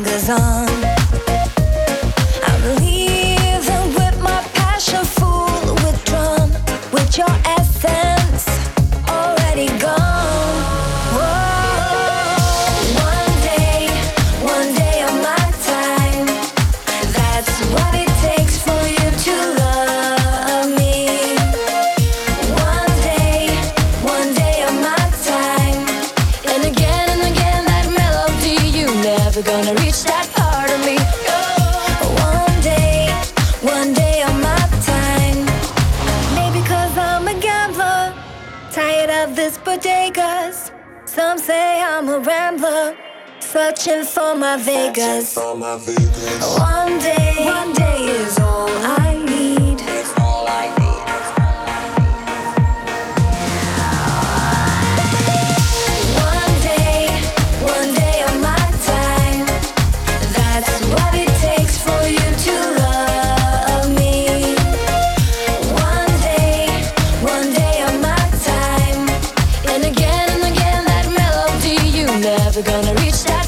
fingers on. I'm leaving with my passion full withdrawn, with your essence already gone. Whoa. One day of my time. That's what it takes for you to love me. One day of my time. And again, that melody, you never gonna reach that part of me. One day of my time. Maybe 'cause I'm a gambler, tired of this bodegas. Some say I'm a rambler, searching for my Vegas. One day is all I need. One day of my time. That's what it takes for you to love me. One day of my time. And again, that melody, you never gonna reach that